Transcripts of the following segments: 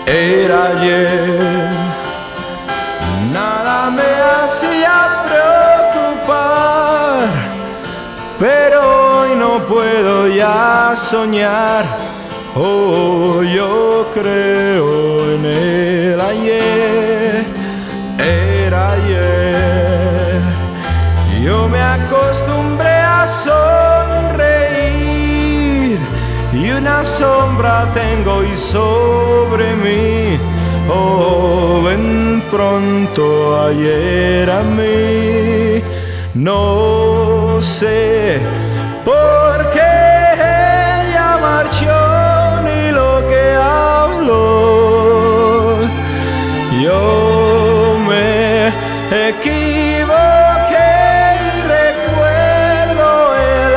Era ayer, nada me hacía preocupar, pero hoy no puedo ya soñar. Oh, yo creo en el ayer. Era ayer, yo me acostumbré a sonreír y una sombra tengo hoy sobre mí. Oh, ven pronto ayer a mí. No sé por qué ella marchó ni lo que habló. Yo me equivoqué y recuerdo el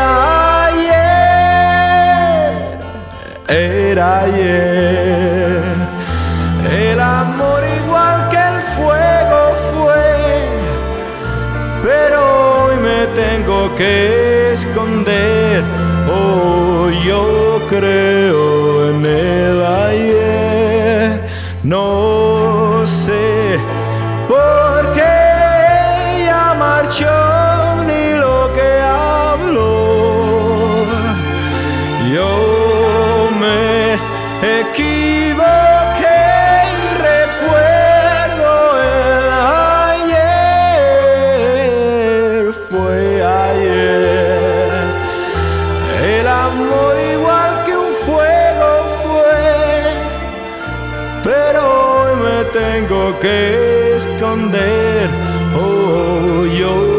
ayer. Era ayer, el amor igual que el fuego fue, pero hoy me tengo que esconder. Oh, yo creo en el ayer. No sé por qué ella marchó ni lo que habló. Yo me equivoqué y recuerdo el ayer. Fue ayer, el amor igual que un fuego fue, pero hoy me tengo que esconder. Oh, yo